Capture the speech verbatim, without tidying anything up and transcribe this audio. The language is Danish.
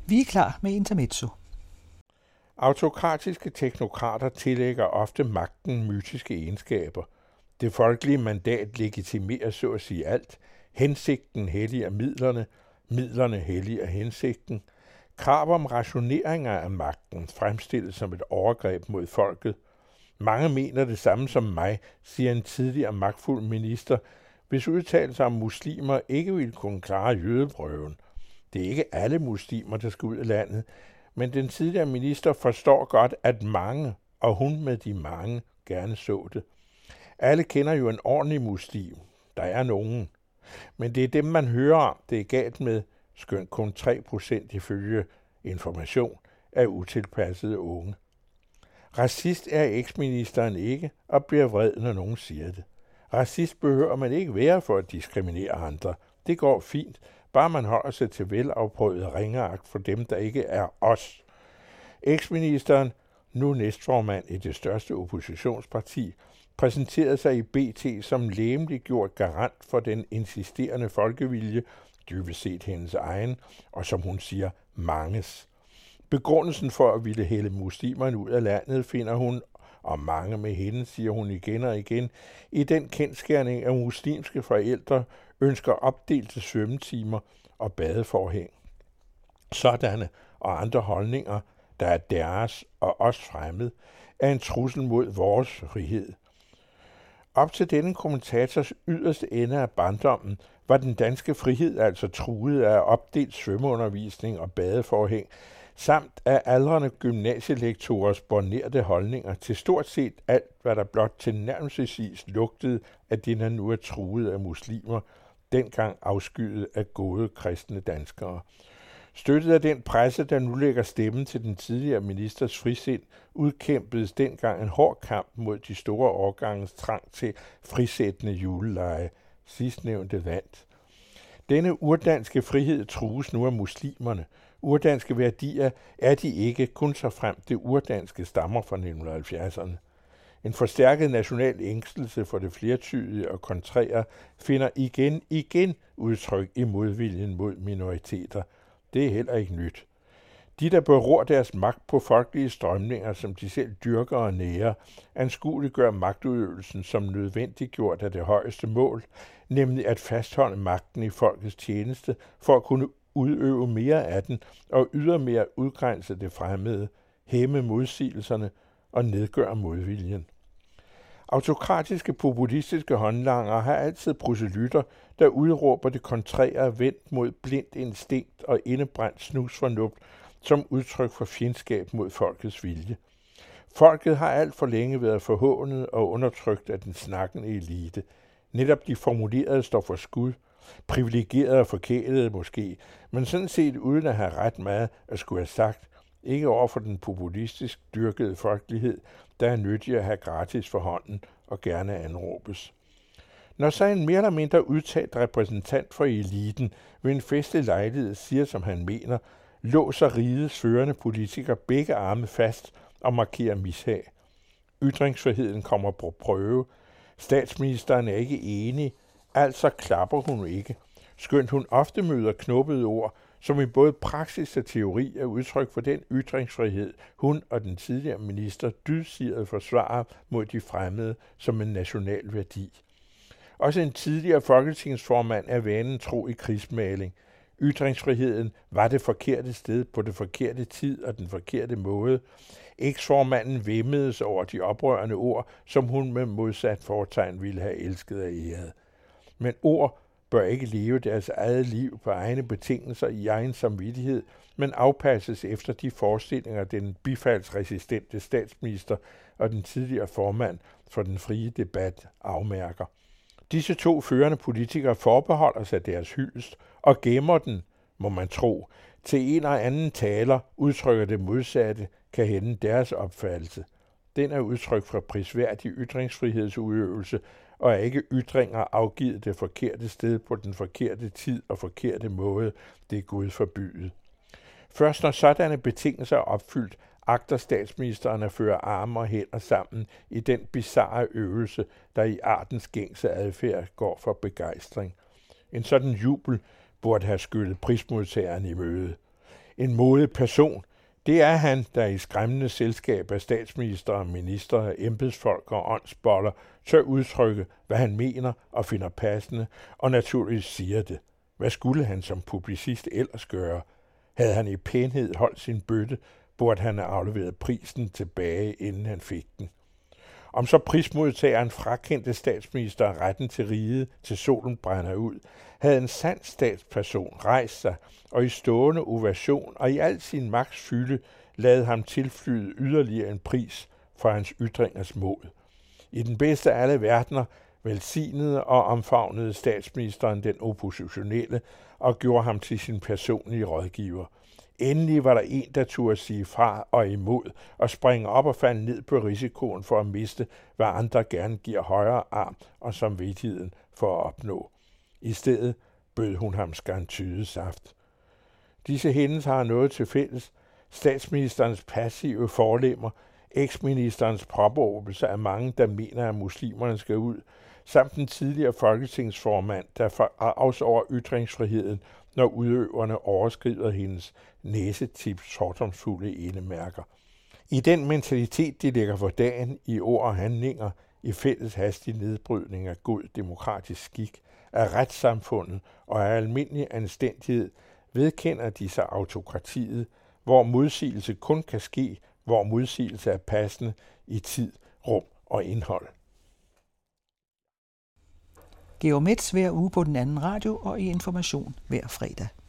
Vi er klar med Intermezzo. Autokratiske teknokrater tillægger ofte magten mytiske egenskaber. Det folkelige mandat legitimerer så at sige alt. Hensigten helliger midlerne, midlerne helliger hensigten. Krav om rationeringer af magten fremstilles som et overgreb mod folket. Mange mener det samme som mig, siger en tidligere magtfuld minister, hvis udtalelser om muslimer ikke vil kunne klare jødeprøven. Det er ikke alle muslimer, der skal ud af landet, men den tidligere minister forstår godt, at mange, og hun med de mange, gerne så det. Alle kender jo en ordentlig muslim. Der er nogen. Men det er dem, man hører om, det er galt med, skønt kun tre procent ifølge Information af utilpassede unge. Racist er eksministeren ikke, og bliver vred, når nogen siger det. Racist behøver man ikke være for at diskriminere andre. Det går fint, bare man holder sig til velafprøvet ringeagt for dem, der ikke er os. Eksministeren, nu næstformand i det største oppositionsparti, præsenterede sig i B T som lægemligt gjort garant for den insisterende folkevilje, dybest set hendes egen, og som hun siger, manges. Begrundelsen for at ville hælde muslimerne ud af landet finder hun, og mange med hende, siger hun igen og igen, i den kendsgerning, at muslimske forældre ønsker opdelte svømmetimer og badeforhæng. Sådanne og andre holdninger, der er deres og os fremmed, er en trussel mod vores frihed. Op til denne kommentators yderste ende af barndommen var den danske frihed altså truet af opdelt svømmeundervisning og badeforhæng, samt af aldrende gymnasielektorers bornerte holdninger til stort set alt, hvad der blot tilnærmelsesvis lugtede af det, der nu er truet af muslimer, dengang afskyet af gode kristne danskere. Støttet af den presse, der nu lægger stemmen til den tidligere ministers frisind, udkæmpedes dengang en hård kamp mod de store årgangens trang til frisættende juleleje. Sidstnævnte vandt. Denne urdanske frihed trues nu af muslimerne. Urdanske værdier er de ikke, kun så frem det urdanske stammer fra nitten halvfjerdserne. En forstærket national ængstelse for det flertydige og kontrære finder igen igen udtryk i modviljen mod minoriteter. Det er heller ikke nyt. De, der beror deres magt på folkelige strømninger, som de selv dyrker og nærer, anskueliggør magtudøvelsen som nødvendiggjort af det højeste mål, nemlig at fastholde magten i folkets tjeneste for at kunne udøve mere af den og ydermere udgrænse det fremmede, hæmme modsigelserne og nedgøre modviljen. Autokratiske populistiske håndlanger har altid proselytter, der udråber det kontrære vendt mod blindt instinkt og indebrændt snusfornuft som udtryk for fjendskab mod folkets vilje. Folket har alt for længe været forhånet og undertrykt af den snakkende elite. Netop de formulerede står for skud, privilegerede og forkælede måske, men sådan set uden at have ret meget at skulle have sagt, ikke over for den populistisk dyrkede folkelighed, der er nyttig at have gratis for hånden og gerne anråbes. Når så en mere eller mindre udtalt repræsentant for eliten ved en festlig lejlighed siger, som han mener, låser rigets førende politikere begge arme fast og markerer mishag. Ytringsfriheden kommer på prøve. Statsministeren er ikke enig, altså klapper hun ikke, skønt hun ofte møder knubbede ord, som i både praksis og teori er udtryk for den ytringsfrihed, hun og den tidligere minister dydsiget forsvarer mod de fremmede som en national værdi. Også en tidligere folketingsformand er vanen tro i krigsmaling. Ytringsfriheden var det forkerte sted på det forkerte tid og den forkerte måde. Eksformanden vemmedes over de oprørende ord, som hun med modsat fortegn ville have elsket og æret. Men ord bør ikke leve deres eget liv på egne betingelser i egen samvittighed, men afpasses efter de forestillinger, den bifaldsresistente statsminister og den tidligere formand for den frie debat afmærker. Disse to førende politikere forbeholder sig deres hyldest og gemmer den, må man tro, til en og anden taler udtrykker det modsatte, kan hende deres opfattelse. Den er udtryk for prisværdig ytringsfrihedsudøvelse og er ikke ytringer afgivet det forkerte sted på den forkerte tid og forkerte måde, det er Gud forbydet. Først når sådanne betingelser er opfyldt, agter statsministeren at føre arme og hænder sammen i den bizarre øvelse, der i artens gængse adfærd går for begejstring. En sådan jubel burde have skyllet prismodtageren i møde. En modig person, det er han, der i skræmmende selskab af statsminister, minister, embedsfolk og åndsboller tør udtrykke, hvad han mener og finder passende, og naturligvis siger det. Hvad skulle han som publicist ellers gøre? Havde han i pænhed holdt sin bøtte, burde han have afleveret prisen tilbage, inden han fik den. Om så prismodtageren frakendte statsminister retten til riget, til solen brænder ud, havde en sand statsperson rejst sig og i stående ovation og i al sin magts fylde ladet ham tilflyde yderligere en pris for hans ytringers mod. I den bedste af alle verdener velsignede og omfavnede statsministeren den oppositionelle og gjorde ham til sin personlige rådgiver. Endelig var der en, der turde sige fra og imod og springe op og falde ned på risikoen for at miste, hvad andre gerne giver højre arm og samvittigheden for at opnå. I stedet bød hun ham skarntyde saft. Disse hændelser har noget til fælles. Statsministerens passive forlemmer, eksministerens påberåbelse af mange, der mener, at muslimerne skal ud, samt den tidligere folketingsformand, der forarves over ytringsfriheden, når udøverne overskrider hendes næsetips fordomsfulde enemærker. I den mentalitet, de lægger for dagen i ord og handlinger, i fælles hastig nedbrydning af god demokratisk skik, af retssamfundet og af almindelig anstændighed, vedkender de sig autokratiet, hvor modsigelse kun kan ske, hvor modsigelse er passende i tid, rum og indhold. Georg Metz hver uge på den anden radio og i Information hver fredag.